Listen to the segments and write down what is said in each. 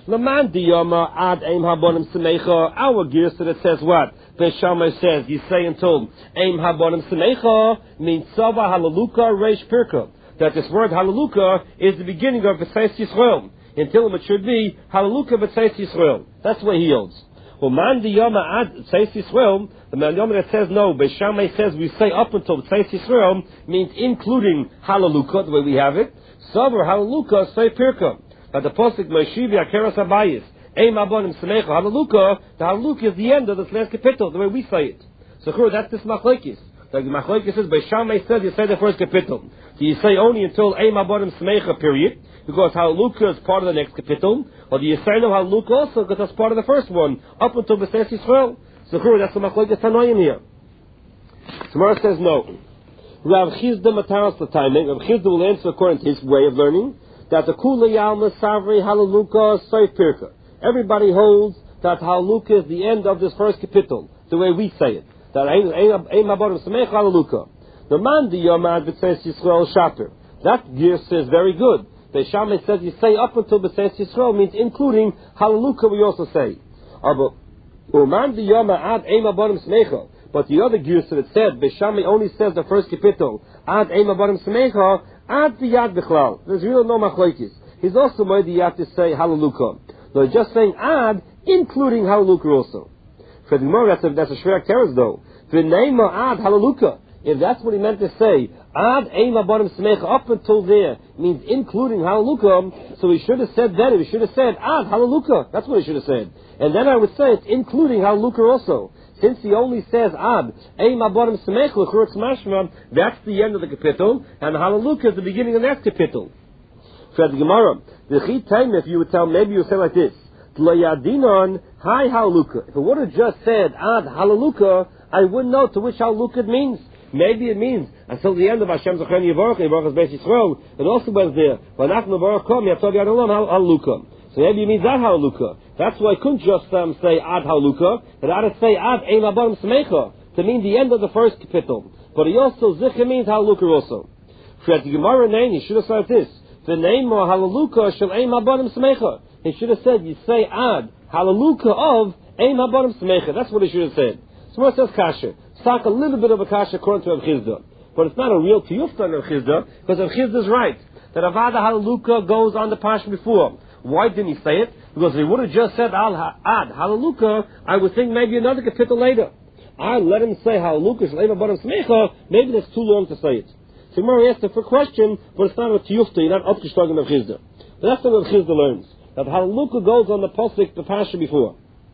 Laman diyama ad aim habonim semecha. Our gear that says what? Beis Shammai says, you say until aim habonim semecha means sava halaluka reish pirka. That this word halaluka is the beginning of B'tzeis Yisrael. Until it should be halaluka B'tzeis Yisrael. That's what he holds. Well, man diyama ad B'tzeis Yisrael, the man that says no, Beis Shammai says we say up until B'tzeis Yisrael means including halaluka, the way we have it. Sava halaluka say pirka. But the posuk Moshivi Akeras Abayis Ein Abonim Semecha Halaluka, the Halaluka is the end of this last capital, the way we say it. So that's this machlokes. Like the machlokes says, Beis Shammai says you say the first capital. Do you say only until Ein Abonim Semecha period, because Halaluka is part of the next capital, or do you say no Halaluka also because that's part of the first one, up until B'tzeis Yisrael? So that's the machlokes Tanoim here. Tomorrow says no. Rav Chizda Mataras L'Taiming. Rav Chizda will answer according to his way of learning that the Kula Yalma Savri Halaluka Seif Pirka. Everybody holds that Halaluka is the end of this first capital, the way we say it. That Ein Maborim Semech Halaluka. The man the Yomad B'tzeis Yisrael Shaper. That gear says very good. The Shammai says you say up until B'tzeis Yisrael means including Halaluka we also say. Uman the Yomad Ein Maborim Semecha. But the other gear that said Beis Shammai only says the first capital Ad Ein Maborim Semecha. Ad the yad bichlal. There's really no machlokes. He's also made the yad to say halaluka. No, he's just saying ad, including halaluka also. For the Gemara, that's a shver teres though. V'neima ad halaluka. If that's what he meant to say, ad eima barim semecha up until there means including halaluka. So he should have said that. He should have said ad halaluka. That's what he should have said. And then I would say it's including halaluka also. Since he only says ad, ein maborim semech l'churutz mashma, that's the end of the capital, and halaluka is the beginning of the next capital. For the Gemara, the chit time, if you would tell, maybe you would say like this: T'layadinon hi halaluka. If it would have just said ad halaluka, I wouldn't know to which halaluka it means. Maybe it means until the end of Hashem Zochen Yivorach, Yivorach is Beis Yisrael. It also was there. V'anachnu baruch kom yatov yad olam halaluka. So maybe it means ad halaluka. That's why I couldn't just say ad halaluka, but I had to say ad ein maborim semecha to mean the end of the first capital. But he also zikr means halaluka also. For the Gemara name, he should have said this: the name of halaluka shel ein maborim semecha. He should have said you say ad halaluka of ein maborim semecha. That's what he should have said. So what says kasha? Talk a little bit of a kasha according to Rav Chizda, but it's not a real tiyufta on Rav Chizda because Rav Chizda is right that avada halaluka goes on the parsha before. Why didn't he say it? Because if he would have just said ad halaluka, I would think maybe another capital later. I let him say halaluka shel ein maborim semecha. Maybe that's too long to say it. So Gemara asked him for a question, but it's not a tiyufta. You're not up to struggling Rav Chizda. But that's what Rav Chizda learns, that halaluka goes on the pasuk the parsha before.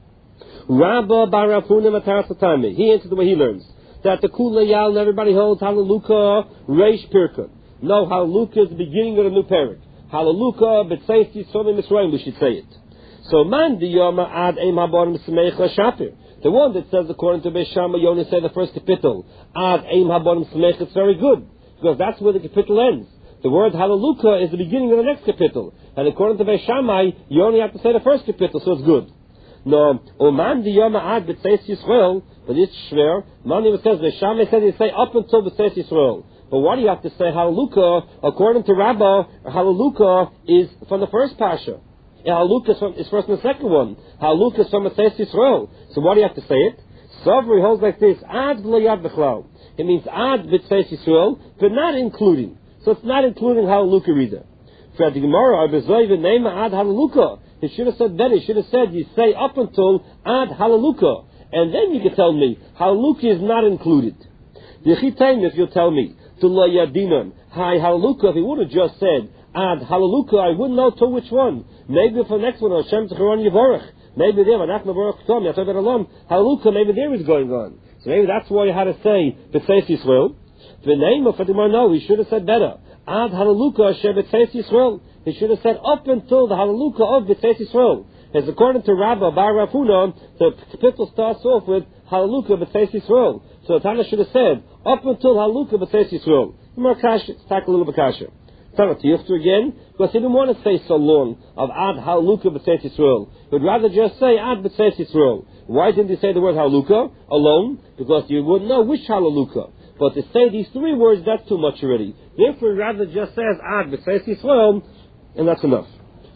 Rabba bar Rav Huna Mataras L'Taiming. He answered the way he learns that the Kula Yal and everybody holds halaluka reish pirka. No, halaluka is the beginning of the new parak. Halaluka b'tzeis Yisrael Mitzrayim, we should say it. So man diyama ad ein haborim semecha shapir. The one that says according to Beis Shammai, you only say the first capital ad ein haborim semecha. It's very good because that's where the capital ends. The word halaluka is the beginning of the next capital, and according to Beis Shammai, you only have to say the first capital, so it's good. No, man diyama ad b'tzeis Yisrael, but it's shver. Man even says Beis Shammai says you say up until b'tzeis Yisrael. But why do you have to say halaluka? According to Rabbah, halaluka is from the first pasha. Halaluka is first and the second one. Halaluka is from B'tzeis Yisrael. So why do you have to say it? Savri holds like this: ad v'layad b'chlal. It means ad b'tzeis Yisrael, but not including. So it's not including halaluka either. For the Gemara, Abezoy v'neima ad halaluka. He should have said better. He should have said you say up until ad halaluka, and then you can tell me halaluka is not included. The chitayim, if you tell me to layadinon hi halaluka, if he would have just said ad halaluka, I wouldn't know to which one. Maybe for the next one, Hashem Techaron Yivorach. Maybe there, Anachnu Baruch Tom, Yatov Yad Olam, halaluka, maybe there is going on. So maybe that's why you had to say B'tzeis Yisrael. The name of Fatimah, no, he should have said better. Ad halaluka she B'tzeis Yisrael. He should have said up until the halaluka of B'tzeis Yisrael. As according to Rabbah bar Rav Huna, the capital starts off with halaluka B'tzeis Yisrael. So the Tana should have said up until halaluka B'tzeis Yisrael. More kasha, let's talk a little bit kasha. Tana tiyuftu again, because he didn't want to say so long of ad halaluka B'tzeis Yisrael. He would rather just say ad B'tzeis Yisrael. Why didn't he say the word halaluka alone? Because you wouldn't know which halaluka. But to say these three words, that's too much already. Therefore, rather just says ad B'tzeis Yisrael, and that's enough.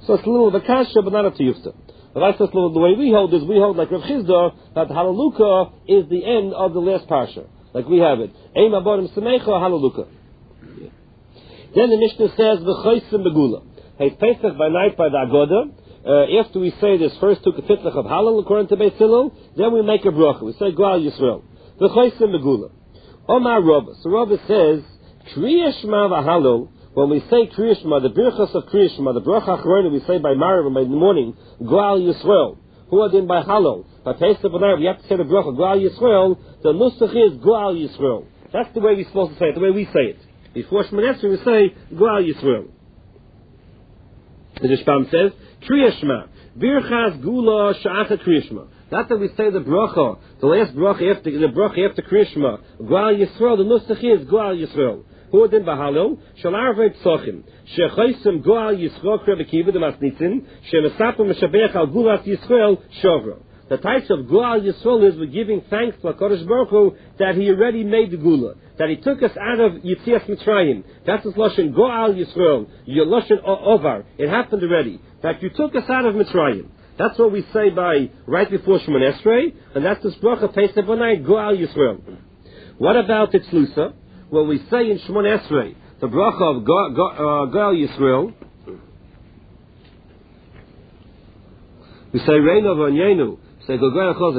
So it's a little of a kasha, but not a tiyufta. The way we hold is we hold like Rav Chizda that Halaluka is the end of the last parsha. Like we have it. Eim Abodim Samecha Halaluka. Then the Mishnah says V'choisim Begula. Hey, Pesach by night by the Agoda. After we say this first two Ketitlach of Halal according to Beis Hillel, then we make a bracha. We say Goal Yisrael. V'choisim Begula. Omar Rabba. So Rabba says Kriya Shema v'Halal. When we say Kriya Shema, the birchas of Kriya Shema, the bracha achrona we say by Marav and by the morning, Goal Yisrael. Who are then by Halal? By Pesach B'nai, we have to say the bracha Goal Yisrael. The nusach is Goal Yisrael. That's the way we're supposed to say it, the way we say it. Before Shemon Esrei we say Goal Yisrael. The Rishbam says Kriya Shema, birchas gula sha'acha Kriya Shema. That's how we say the bracha, the last bracha after the bracha after Kriya Shema. Goal Yisrael. The nusach is Goal Yisrael. Who then bahalo shall arvei psochim shechaysim Goal Yisrael krebekiva the masnitzin shemesapim meshabech al gulas Yisrael shovra. The types of Goal Yisrael is we're giving thanks to HaKadosh Baruch Hu that He already made the Gula, that He took us out of Yitzias Mitzrayim. That's His lashon Goal Yisrael, your lashon Ovar. It happened already. That you took us out of Mitzrayim. That's what we say by right before Shemon Esrei, and that's the bracha Pesach B'nai Goal Yisrael. What about the Tzlusa? Well, we say in Shemon Esrei the bracha of Goal Yisrael. We say Reino V'Anyenu. Say Here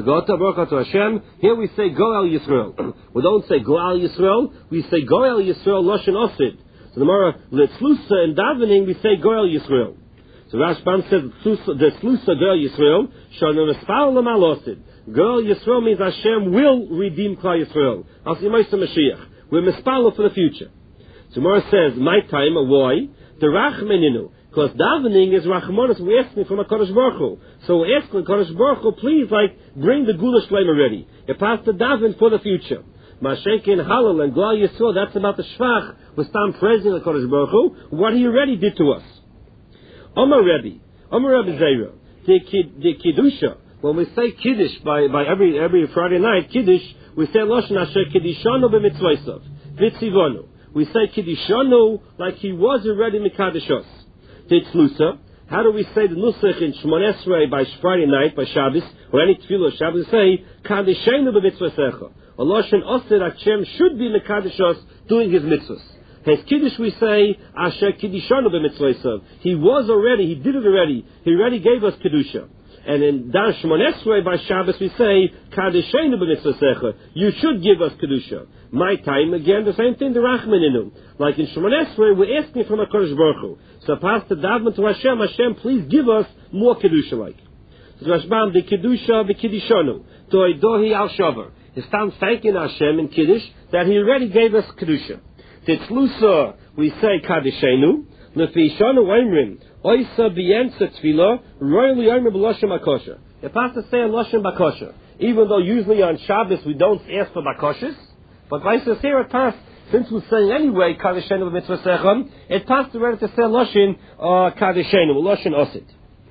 we say Goal Yisrael. We don't say Goal Yisrael. We say Goal Yisrael Lashon Osid. So the Mara Letzlusa in davening we say Goal Yisrael. So Rashbam says the Tzlusa Goal Yisrael Shana Nespal Lamal Osid. Goal Yisrael means Hashem will redeem Klal Yisrael. As Yemais Mashiach. We're mispalo for the future. So Mara says my time why the Rachmeninu. Because davening is rachmanis, we're asking from HaKadosh Baruch Hu. So we're asking HaKadosh Baruch Hu, please, bring the Gula Shleim already. It passed the daven for the future. Mashenkin Halal and Goal Yisrael, that's about the Shvach, with Stam praising HaKadosh Baruch Hu, what He already did to us. Omar Rebbe Zera, the Kiddusha, when we say Kiddush by every Friday night, Kiddush, we say Lashon Asher Kiddishanu b'mitzvaysav, v'tzivonu. We say Kiddishanu like He was already Mikadashos. Tzlusa. How do we say the nusach in Shemon Esrei by Friday night, by Shabbos, or any tefillah Shabbos? We say Kadeshenu b'mitzvasecha. A lashon osir Hashem should be mekadeshos doing His mitzvahs. His kiddush we say Asher Kiddishanu b'mitzvasev. He was already, He did it already. He already gave us kedusha. And in Dan Shemon Esrei by Shabbos we say Kadeshenu b'mitzvasecha. You should give us kedusha. My time again the same thing. The Rachmaninu. Like in Shemon Esrei we're asking from HaKadosh Baruch Hu. So past the daven to Hashem, Hashem, please give us more kedusha like. So Rashbam the kedusha the kiddishanu toidohi al shavar. He stands thanking Hashem in kiddush that He already gave us kedusha. Titzlusa we say kadishenu lefishanu oimrim oisa biyensa tefillah royally oimrim b'loshem bakosha. It passed to say a loshem bakosha, even though usually on Shabbos we don't ask for bakoshas, but vice versa here it passed. Since we're saying anyway, Kadeshenu b'mitzvah sechem, it passed already to say Loshin Kadeshenu, Loshin Osid.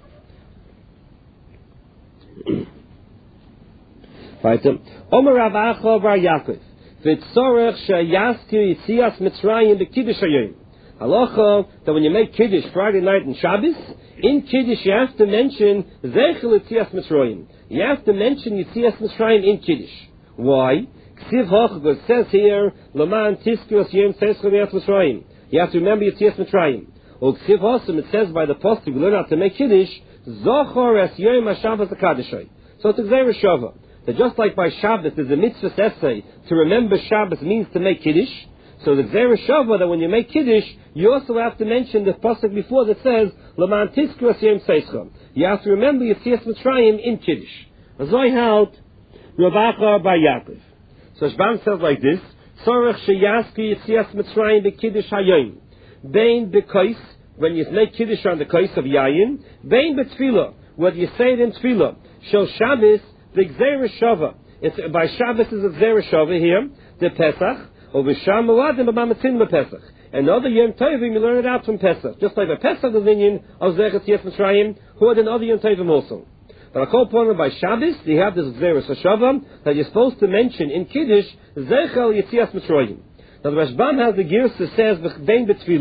Right. Omer Rav Acha bar Yaakov, v'tzorech sheyaskir Yitzias Mitzrayim b'Kiddush Hayom. Halacha that when you make Kiddush Friday night and Shabbos, in Kiddush you have to mention Zeichel Yitzias Mitzrayim. You have to mention Yitzias Mitzrayim in Kiddush. Why? It says here, Laman Tiskios Yom Teischel Yitzias Mitzrayim. You have to remember Yitzias Mitzrayim. Or Ksiv Hosam, it says by the Pasuk, we learn how to make Kiddush, Zochor Es Yom HaShabbos HaKadeshai. So it's a Gzeira Shava. That just like by Shabbos, there's a mitzvah essay, to remember Shabbos means to make Kiddush. So the Gzeira Shava, that when you make Kiddush, you also have to mention the Pasuk before that says, Laman Tiskios Yom Teischel. You have to remember Yitzias Mitzrayim in Kiddush. Azoi halt, Rav Acha bar Yaakov. So Shbam says like this: Tzorech sheyaski Yitzias Mitzrayim b'Kiddush Hayom. Bein b'Kos, when you make Kiddush on the Kos of Yayin. Bein b'Tfilah, whether you say it in Tfilah. Shel Shabbos v'Gzeira Shava. It's by Shabbos is a Gzeira Shava here. The Pesach or v'Sham Moadim b'Mamatzin b'Pesach. And other Yom Tovim you learn it out from Pesach. Just like the Pesach the Linyan of Zechet Yitzias Mitzrayim, who are in other Yom Tovim also. But I call upon by Shabbos, you have this Gzeira Shava that you're supposed to mention in Kiddush, Zeichel Yitzias Mitzrayim. Now the Rashbam has the gears that says, Bein B'Tfilah.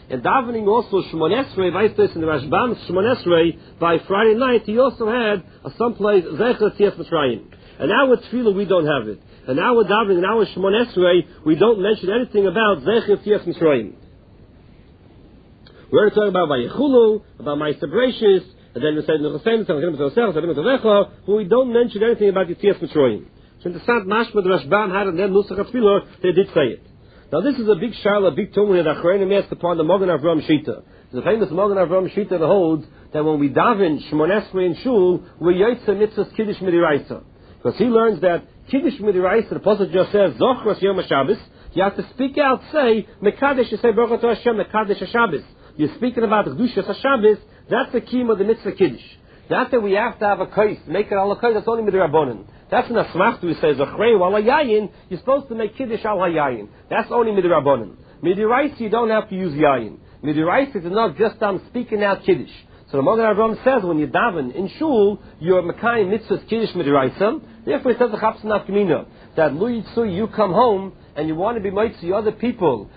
And davening also Shemon Esrei, writes this in the Rashbam, Shemon Esrei, by Friday night, he also had someplace, Zecher Tzias Mitzrayim. And now with Tefillah, we don't have it. And now with davening, now with Shemon Esrei, we don't mention anything about Zecher Tzias Mitzrayim. We're talking about Vayechulu, about Ma'aser Bereishis, and then we say but we don't mention anything about Yetzias Mitzrayim. So interessant, Mashma the Rashbam had in their Nusach HaTfilah, they did say it. Now this is a big shayla, a big tumult that Achronim asked upon the Mogen Avram Shita. The famous Mogen Avram Shita that holds that when we daven Shemon Esrei in Shul, we yotze mitzvahs Kiddush Midiraisa. Because he learns that Kiddush Midiraisa, the Apostle just says, Zochros Yom HaShabbos, you have to speak out, say, Mekadesh, you say, Baruch Atah Hashem, Mekadesh HaShabbos. You're speaking about the Kedushas HaShabbos, that's the key of the mitzvah Kiddush. Not that we have to have a kais, make it al kais, that's only midrabanan. That's an asmachtu, he says, Achrei wal hayayin, you're supposed to make Kiddush al hayayin. That's only midrabanan. Midiraisa, you don't have to use yayin. Midiraisa is enough just speaking out Kiddush. So the Mogen Avram says, when you daven in shul, you're mekayim mitzvahs Kiddush midiraisa. Therefore he says the Chapsa Nafkamina, that lu yitzu, you come home, and you want to be mitzvah other people,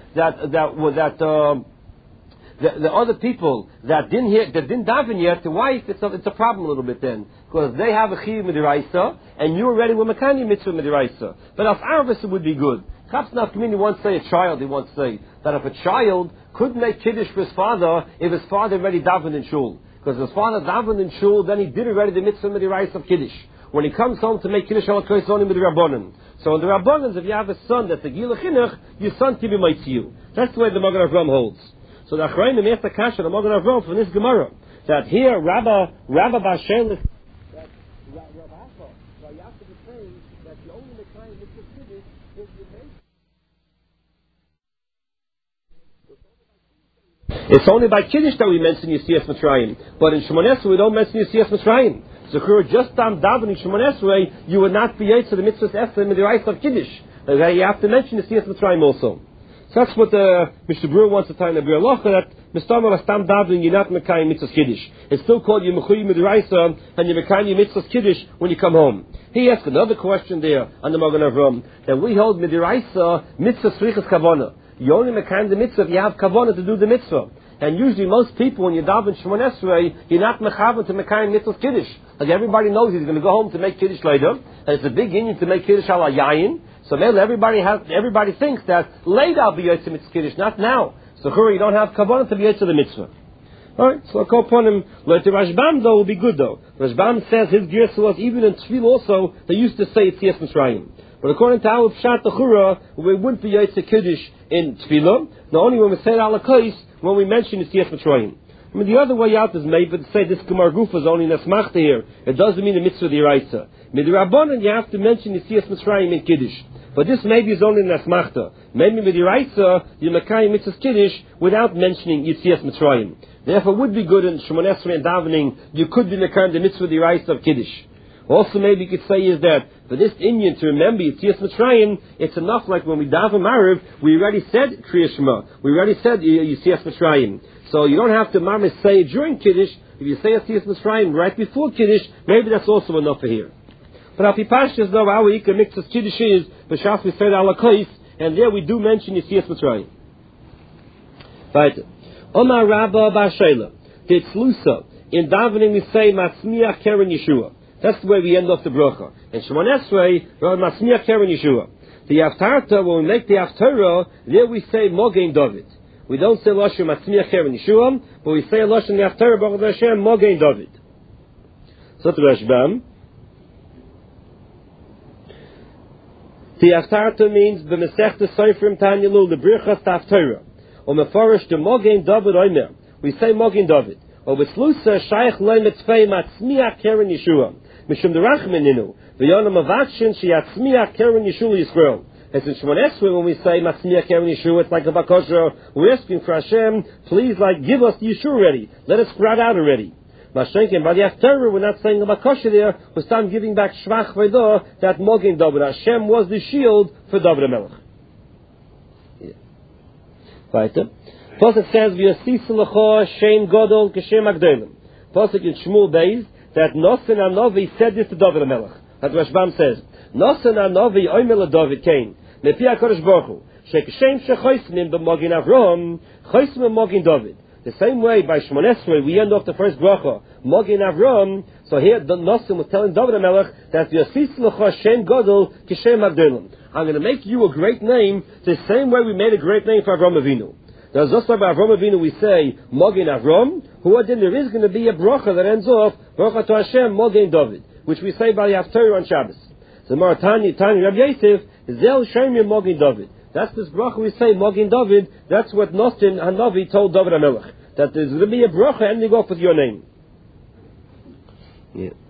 the other people that didn't daven yet, the wife, it's a problem a little bit then, because they have a chiyuv midiraisa, and you're already with mekayim mitzvah midiraisa. But as Arvis, it would be good. Chapsa Nafkamina won't say a child, he won't say that if a child could make Kiddush for his father if his father already davened in shul. Because his father davened in shul, then he did already the mitzvah midiraisa of Kiddush. When he comes home to make Kiddush al kos only with the Rabbanan. So in the Rabbanans, if you have a son that's a Gila Chinuch, your son can be mitzvah you. That's the way the Mogen Avram holds. So the Achrayim asked the Kasha, the Mogen Avram, from this Gemara, that here Rabba Bashelis, that Rabba Yaakov is saying that the only Mekayim mitzvah Kiddush is you make. It's only by Kiddush that we mention Yetzias Mitzrayim. But in Shemon Esrei, we don't mention Yetzias Mitzrayim. So just davening Shemon Esrei, you would not be yetz to the mitzvahs Esrei in the rights of Kiddush. Okay, you have to mention Yetzias Mitzrayim also. So that's what Mr. Brewer wants to tell in the Brewer Locha, that Mr. Stam davening, you're not mekayim mitzvahs Kiddush. It's still called Yemechuy Midiraisa, and you're mekayim mitzvahs Kiddush when you come home. He asked another question there on the Mogen Avram, that we hold Midiraisa mitzvah srichas kavana. You only mekayim the mitzvah if you have kavana to do the mitzvah. And usually most people, when you daven Shemon Esrei, you're not mechavan to mekayim mitzvahs Kiddush. Like everybody knows he's going to go home to make Kiddush later, and it's a big union to make Kiddush al hayayin. So everybody thinks that later I'll be yotze mitzvah Kiddush, not now. So you don't have kavanah to be yotze the mitzvah. Alright, so I'll call upon him. But the Rashbam though will be good though. Rashbam says his gears was even in Tefillah also, they used to say it's Yetzias Mitzrayim. But according to our Pshat Achura, we wouldn't be yotze Kiddush in Tefillah, not only when we say it al kos, when we mention Yetzias Mitzrayim. I mean, the other way out is maybe to say this Gemar Gufa is only Nesmachta here. It doesn't mean the mitzvah d'iraisa. Midrabanan, you have to mention Yetzias Mitzrayim in Kiddush. But this maybe is only Nesmachta. Maybe d'iraisa, you mekayim mitzvah Kiddush without mentioning Yetzias Mitzrayim. Therefore, it would be good in Shemon Esrei and davening, you could be mekayim the mitzvah d'iraisa of Kiddush. Also, maybe you could say is that for this Indian to remember Yetzias Mitzrayim, it's enough like when we daven Mariv, we already said Kriya Shema. We already said Yetzias Mitzrayim. So you don't have to Mamish say it during Kiddush. If you say Yetzias Mitzrayim right before Kiddush, maybe that's also enough for here. But Al Pipashas, though, our Ika mixes Kiddush is, B'shas we say Ala Kais, and there we do mention Yetzias Mitzrayim. Right. Omar Rabba Bashela, the Tzlusa, in davening we say Matzmiach Keren Yeshua. That's the way we end off the bracha. In Shemon Esrei, Matzmiach Keren Yeshua. The Haftarah, when we make the Haftarah, there we say Mogen David. We don't say Lashon Matzmiach Keren Yeshua, but we say Lashon the Haftarah Baruch Hashem Mogen David. So the Rashbam. The Haftarah means the Masechta Seifrim Tanyalu the Birchas Haftarah. Or Mefarish the Mogen David Omer. We say Mogen David. Or with Slusa Shaykh Lei Mitzvei Matzmiach Keren Yeshua. Mishum derachmeninu, v'yonam avakshin sheyatzmiach keren Yeshua Yisrael. As in Shemon Esrei, when we say Matzmiach Keren Yeshua, it's like a bakosha. We're asking for Hashem, please, give us the Yeshua already. Let us sprout out already. Mashenkin, by the Haftarah, we're not saying a bakosha there. We're still giving back Shvach Vaydah, that Mogen David. Hashem was the shield for David HaMelech. Weiter. Pasuk says, "V'yasisa l'cha Shem Gadol k'Shem Agdolim." Pasuk in Shmuel Beis that Nosen Anovi said this to David HaMelech. As Rashbam says, Nosen Anovi Omer LaDavid came. Mepi HaKadosh Baruch Hu Shekeshem shechoisnim b'mogin Avram, choisnim b'mogin David. The same way by Shmon Esrei we end off the first bracha, Mogin Avram. So here the Nosim was telling David HaMelech that Yosis L'cha Shem Gadol Kishem Avdelim. I'm going to make you a great name the same way we made a great name for Avram Avinu. There's also by Avram Avinu we say Mogin Avram. Then there is going to be a bracha that ends off Bracha to Hashem Mogin David, which we say by the Haftarah on Shabbos. So Maratani Tani Rabbi Yosef Zel Shemim Mogin David. That's this bracha we say, Mogin David. That's what Nostin Hanavi told David HaMelech, that there's going to be a bracha ending off with your name. Yeah.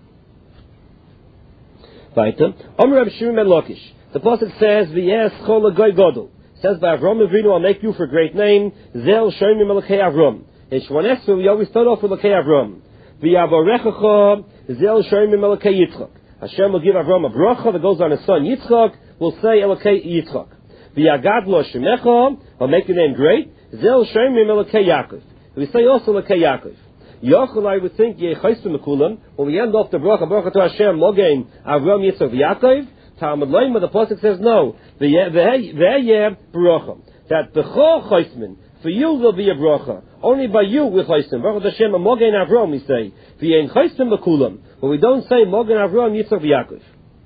Weiter. Omer Reb Shimon ben Lakish. The pasuk says, "V'yes chol goy gadol." Says by Avram Avinu, "I'll make you for a great name." Zel Shemim Elokei Avram. In Shmon Esrei we always start off with Elokei Avram. V'yavorechacha Zel Shemim Elokei Yitzchak. Hashem will give Avram a bracha that goes on his son Yitzchak. We'll say Elokei Yitzchak. V'yagadlo shemecha, I'll make your name great. Zel Shemim Elokei Yaakov. We say also Elokei Yaakov. Yochel, I would think, Yechaistim Mekulam, when we end off the bracha to Hashem, Mogen, Avram, Yitzchak, Yaakov, Talmud Leima, the pasuk says no. V'yeh bracha. That b'chol chaismin, for you there'll be a bracha. Only by you with chaistim. Baruch Hashem, Mogen Avram, we say. V'yein chaistim Mekulam. But we don't say Mogen Avram, Yitzchak, Yaakov.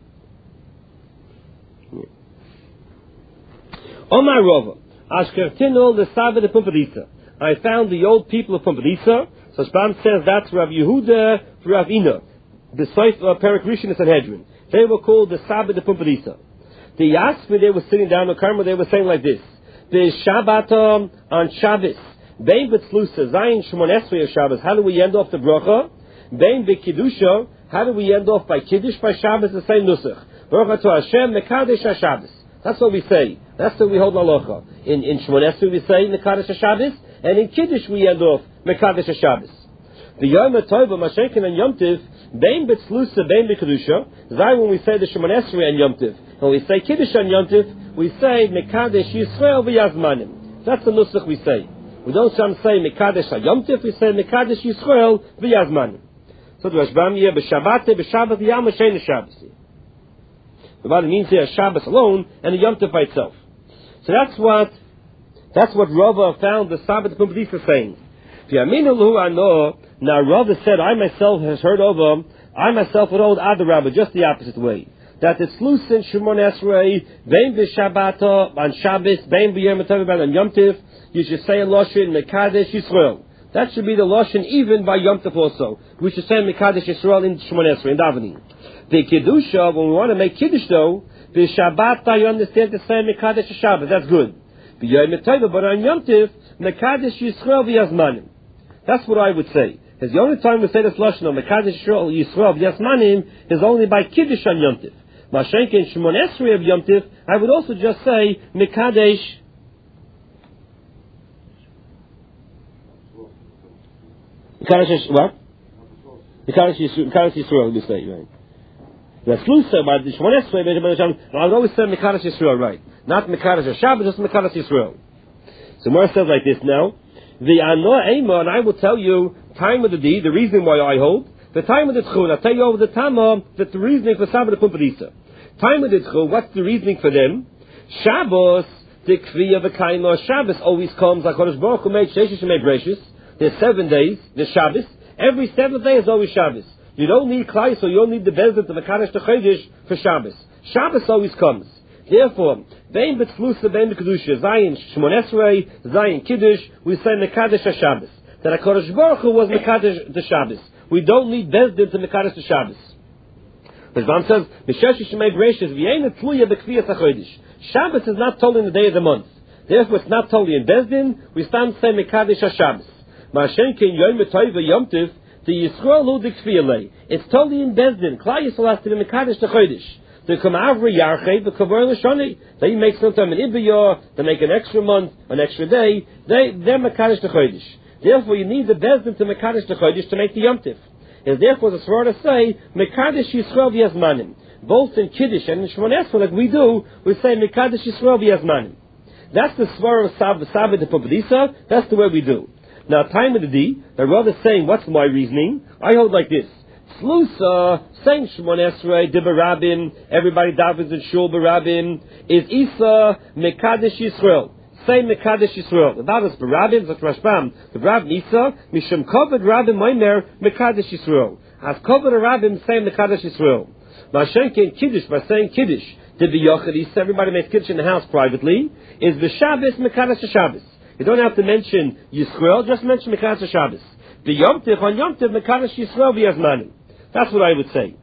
Omar Rova, Ashkertinol, the Saba de Pumpadisa. I found the old people of Pumpadisa. So Shbam says that's Rav Yehuda, Rav Ina, the Seif Perek Rishon and Sanhedrin. They were called the Saba de Pumpadisa. The Yasvi, they were sitting down in Karma, they were saying like this: the Shabbat on Shabbos, Bein B'tzlusa, Zayin Shmon Esrei of Shabbos. How do we end off the bracha? Bein B'Kiddusha, how do we end off by Kiddush by Shabbos? The same nusach. Baruch to Hashem Mekadesh HaShabbos. That's what we say. That's what we hold halacha. In Shmon Esrei we say Mekadesh HaShabbos, and in Kiddush we end off Mekadesh HaShabbos. The Yom HaTov, Mashenkin and Yom Tiv, Bein B'tzlusa, Bein B'Kedusha. Zai when we say the Shemon Esrei and Yom Tiv. When we say Kiddush on Yom Tiv, we say Mekadesh Yisrael v'Yazmanim. That's the nusach we say. We don't say Mekadesh HaYom Tiv, we say Mekadesh Yisrael v'Yazmanim. So the Rashbam here, B'Shabbat, B'Shabbat Yam Hashem Shabbos. The body means here Shabbos alone and the Yom Tiv by itself. So that's what Rava found the Sabbath Pumpadisa saying. Now Rava said, I myself would hold Adarabba just the opposite way. That it's loose in Shemon Esrei, Bein B'Shabbat on Shabbos, Bein B'Yom HaTov on Yom Tiv, you should say a Loshin Mekadesh Yisrael. That should be the Loshin even by Yom Tiv also. We should say Mekadesh Yisrael in Shemon Esrei, in Davening. The Kiddusha, when we want to make Kiddush though, the Shabbat, you understand to say Mekadesh Shabbat, that's good. But on Yom Tiv, Mekadesh Yisrael v'Yazmanim. That's what I would say. Because the only time we say this Lashon, Mekadesh Yisrael v'Yazmanim, is only by Kiddush on Yom Tiv. Mashenke in Shemon Esrei of Yom Tiv, I would also just say Mekadesh. Mekadesh what? Mekadesh Yisrael, we say, right? That's loose by the Shemon Esrei, I would always say Mekadesh Yisrael, right? Not Mekadesh Shabbat, just Mekadesh Yisrael. So Mar says like this now. The Anoah Ema, and I will tell you time of the D, the reason why I hold. The time of the Tchul, I'll tell you over the Tama that the reasoning for Sabbath Pumpadisa. Time of the Tchul, what's the reasoning for them? Shabbos, the Kviya V'Kaima, Shabbos always comes like HaKadosh Baruch Hu made Sheshes and made Breshus. There's 7 days, there's Shabbos. Every 7th day is always Shabbos. You don't need Klai, so you don't need the Bezdin to Mekadesh to Chodesh for Shabbos. Shabbos always comes. Therefore, Bein B'Tzlusa, Bein B'Kedusha, Zayin Shemon Esrei, Zayin Kiddush, we say Mekadesh HaShabbos. That HaKadosh Baruch Hu was Mekadesh the Shabbos. We don't need Bezdin to Mekadesh the Shabbos. The Ram says, B'Shesh Shemei Gracious, V'yein Tluya B'Kviyas HaChodesh. Shabbos is not told in the day of the month. Therefore, it's not told in Bezdin, we stand say Mekadesh HaShabbos. Ma'ashen Ken Yom HaTov Yom Tiv, the Yisrael Hu D'Kviyalei. It's told in Bezdin, Klai Yisrael has to be Mekadesh the Chodesh. The Kamavri Yarchei, the Kavar L'Shani. They make sometime an Ibiyah, they make an extra month, an extra day. They're Mekadesh the Chodesh. Therefore, you need the Bezdin to Mekadesh the Chodesh to make the Yom Tiv. And therefore, the Svar to say Mekadesh Yisrael v'Yazmanim. Both in Kiddush and in Shemon Esrei, like we do, we say Mekadesh Yisrael v'Yazmanim. That's the Svar of Sabbath the Pumpadisa. That's the way we do. Now, time of the D, the Rav is saying, what's my reasoning? I hold like this. Slusa, saying Shemon Esrei, de Barabim, everybody davens in Shul Barabim, is Isa Mekadesh Yisrael. Say Mekadesh Yisrael. The Davos Barabim, that's Rashbam, the Rab Isa, Mishum Koved Rabim Maimer, Mekadesh Yisrael. As Koved Rabim, say Mekadesh Yisrael. Mashenkin Kiddush, by saying Kiddush, to be Yochid Isa, everybody makes Kiddush in the house privately, is the Shabbos Mekadesh Shabbos. You don't have to mention Yisrael, just mention Mekadesh Shabbos. The Yom Tiv, on Yom Tiv, Mekadesh Yisrael v'Yazmanim. That's what I would say.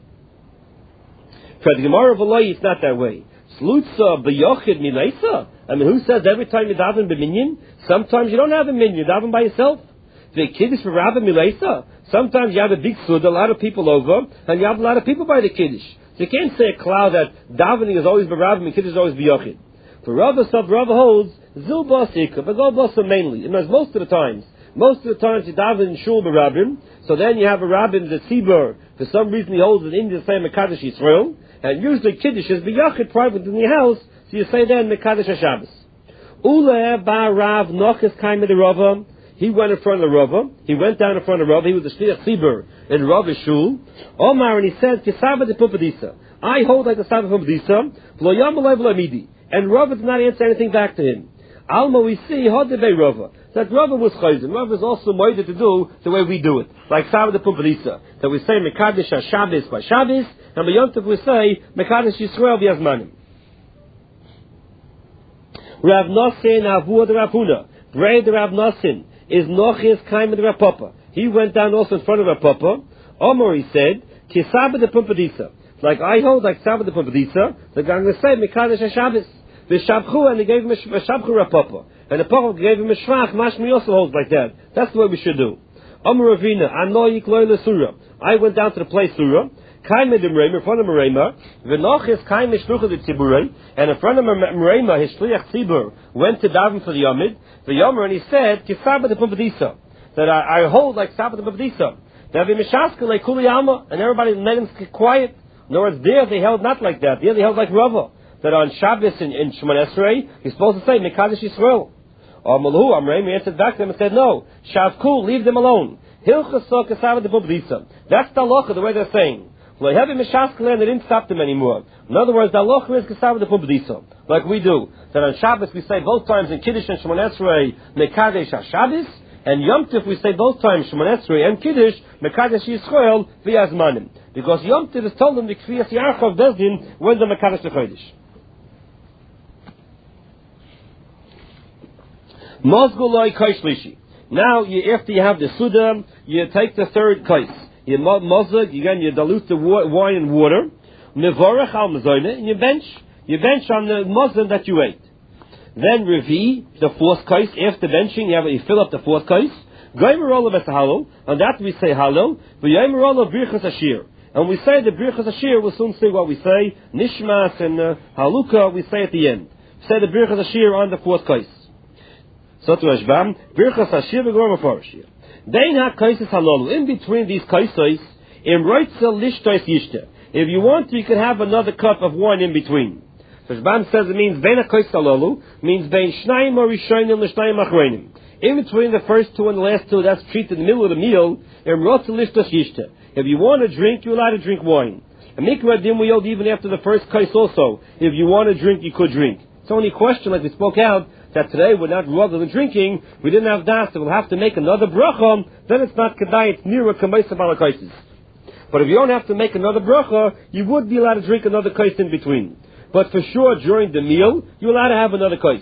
For the Gemara of Allah, it's not that way. Slutza b'yochid mileisa. I mean, who says every time you daven b'minyan? Sometimes you don't have a minyan, you daven by yourself. The kiddush for Rabbi mileisa. Sometimes you have a big sud, a lot of people over, and you have a lot of people by the kiddush. So you can't say a cloud that davening is always b'Rabbi and kiddush is always b'yochid. For Rava holds zil basika, but go basa mainly. It means most of the times you daven in shul b'Rabbim, so then you have a rabbin that tzibur. For some reason he holds an Indian say Mekadesh Yisrael, and usually Kiddush is b'yachid private in your house, so you say then Mekadesh HaShabbos. Ule ba Rav Noches kaim the Rava. He went in front of the Rava. He went down in front of Rava. He was a shliach tzibur in Rava's shul. Omar, and he said, Kisava de Pupadisa. I hold like the Sava Pupadisa. V'lo yam alev lo midi. And Rava did not answer anything back to him. Alma, we see Hodebe Rava. That Rava was chayzim. Rava is also moided to do the way we do it, like Sava de Pupadisa. That we say Mekadesh HaShabbos by Shabbos, and by Yom Tov we say Mekadesh Yisrael v'Yazmanim. Rav Nosin Avua de Rav Huna. Brei de Rav Nosin is Nochis Kaim de Rav Papa. He went down also in front of Rav Papa. Omar, he said, Kisaba de Pupadisa. Like I hold like Saba de Pupadisa, they're going to say Mekadesh HaShabbos. The Shabchu, and they gave him a Shabchu Rav Papa. And the Papa gave him a Shvach. Mashmi also holds like that. That's the way we should do. Omar Ravina, Anoyik Loyle Surah. I went down to the place Surah. Kaime de Merema, in front of Merema. V'nochis Kaime Shlucha de Tziburei. And in front of Merema, his Shliach Tzibur went to daven for the Yomid. The Yomer, and he said, Kisaba de Pupadisa. That I hold like Saba de Pupadisa. That V'mishaska like Kuli Alma. And everybody made him quiet. In other words, there they held not like that. There they held like Rava. That on Shabbos in Shemon Esrei, he's supposed to say Mekadesh Yisrael. Or Malahu Amrei answered back to them and said, no, Shavku, leave them alone. Hilchasok Kasava de Pupadisa. That's the halacha, the way they're saying. They didn't stop them anymore. In other words, the halacha is Kasava de Pupadisa, like we do. That on Shabbos we say both times in Kiddush and Shemon Esrei Mekadesh HaShabbos, and Yom Tiv we say both times Shemon Esrei and Kiddush Mekadesh Yisrael v'Yazmanim. Because Yom Tiv is told them the Kriyas Yarchov Bezdin when the Mekadesh HaChodesh. Now, after you have the Suda, you take the third kais. You mozog, again, you dilute the wine and water. Mevorach al mazoyne, and you bench on the mozog that you ate. Then revi, the fourth kais, after benching, you fill up the fourth kais. Goymer olav es halo, and that we say halo. V'yomer olav birchas ashir. And we say the birchas ashir, we'll soon see what we say. Nishmas and haluka, we say at the end. Say the birchas ashir on the fourth kais. So to Ashbam, Birchas Hashir v'Gorma Farashir. Dein ha-kaisis halalu. In between these kaisis, im roitza lishtois yishta. If you want to, you can have another cup of wine in between. So Ashbam says it means bein ha-kaisis halalu, means bein shnayim or rishonim l'shnayim achreinim. In between the first two and the last two, that's treated in the middle of the meal, im roitza lishtois yishta. If you want to drink, you're allowed to drink wine. And mikra dim we even after the first kais also. If you want to drink, you could drink. It's only a question, like we spoke out, that today we're not rather than drinking, we didn't have das, so we'll have to make another bracha, then it's not kedai, it's nearer kamaisa balakaisis. But if you don't have to make another bracha, you would be allowed to drink another kais in between. But for sure, during the meal, you're allowed to have another kais.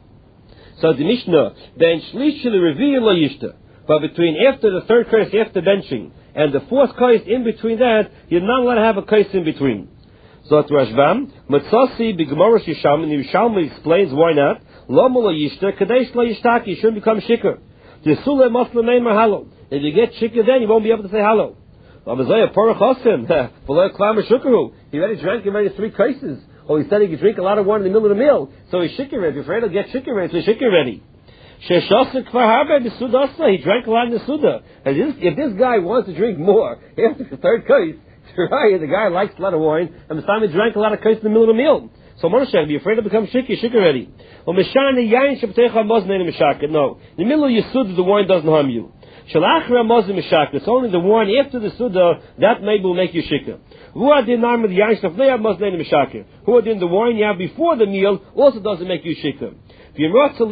So the Mishnah, ben shlish revi lo yishta. But between after the third kais, after benching, and the fourth kais in between that, you're not allowed to have a kais in between. So at Rashbam, Matzasi b'Gemara Yishalmi, and Yishalmi explains why not. Lomo lo yishta, kadesh lo yishtaki, you shouldn't become shikr. Yisule masle meimer halo. If you get shikr, then you won't be able to say halo. Abazaya porach osim, v'lo klamer shukru. He already drank already 3 cases. Oh, he said he could drink a lot of wine in the middle of the meal, so he's shikr ready. If you're afraid he'll get shikr ready, so he's shikr ready. Sheshosik kvar harbe b'sudasa, he drank a lot in the suda. And if this guy wants to drink more after the third case, right, the guy likes a lot of wine, and the time he drank a lot of kais in the middle of the meal. So Moshe, be afraid to become shikr ready. No, in the middle of your suda, the wine doesn't harm you. Shalachra Mozim Mishaka. It's only the wine after the Suda that maybe will make you shikah. Who are the name of the Yain Shafnei Mozim Mishaka? Who are the wine you have before the meal also doesn't make you shikah. Therefore,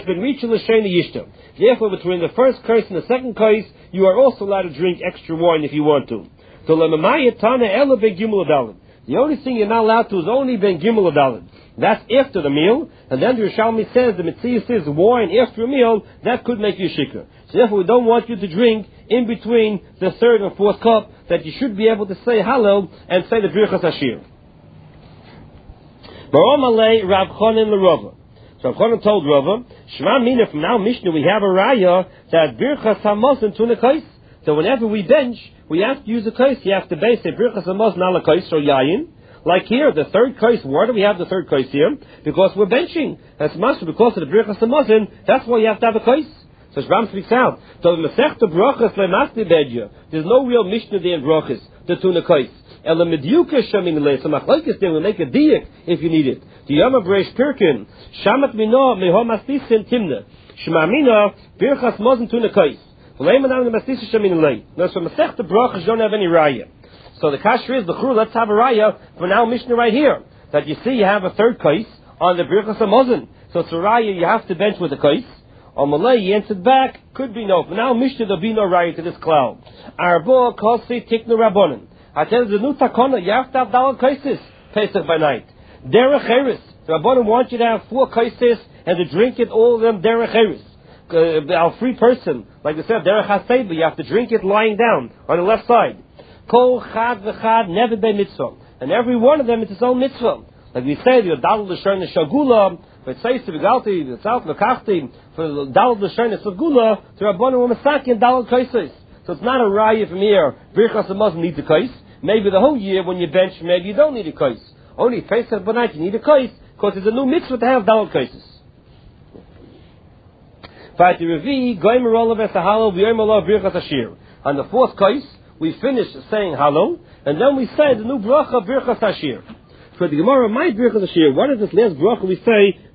between the first curse and the second curse, you are also allowed to drink extra wine if you want to. The only thing you're not allowed to is only ben gimel adalid. That's after the meal, and then the Yerushalmi says the Metziah says wine after a meal that could make you shikah. So therefore, we don't want you to drink in between the third and fourth cup. That you should be able to say Hallel and say the Birchas Hashir. Barom alei Rav Chonin l'Rava. So Rav Chonin told Rava, Shema Mina, from now Mishnah we have a raya that Birchas Hamazon tuna kais. So whenever we bench, we have to use a kais. You have to base a Birchas Hamazon ala kais or yayin. Like here, the third kais. Why do we have the third kais here? Because we're benching. That's master because of the Birchas Hamazon. That's why you have to have a kais. So Shram speaks out. So the Masechta Brachas le'masti bedya. There's no real Mishnah there in Brachas. The tuna kais. El mediyuka shamin le. So machlokes there will make a diak if you need it. The Yom Breish Pirkin. Shamat mino meho mastisin timna. Shema mina Birchas Hamazon tuna kais. V'leiman am mastisin shamin le. Now so Masechta Brachas don't have any raya. So the kasher is the chur. Let's have a raya for now Mishnah right here. That you see you have a third kais on the Birchas Hamazon. So it's a raya you have to bench with the kais. On Malay, he answered back, could be no. For now, Mishnah, there'll be no raya to this cloud. Arbo, Kosi, Tiknu, Rabbonin. I tell you, the new takona, you have to have Dalal Kaisis, Pesach by night. Derech Eris. The Rabbonin want you to have 4 Kaisis and to drink it, all of them, Derech Eris. A free person, like they said, Derech HaSeiba, you have to drink it lying down on the left side. Kol, Chad, V'chad, never be mitzvah. And every one of them is its own mitzvah. Like we said, you're Dalal L'Shon Shagula, but says to Begalti, the South Lakachti, for the Dalal L'Shon Shagula, to Rabbonim U'Masaki and Dalal Kaisis. So it's not a raya from here. Birchas Hamazon needs a kais. Maybe the whole year when you bench, maybe you don't need a kais. Only Pesach B'nait you need a kais, because it's a new mitzvah to have Dalal Kaisis. On the fourth kais, we finish saying Hallel, and then we say the new bracha Birchas Hashir. For the Gemara, my Birchas Hashir, what is this last bracha we say?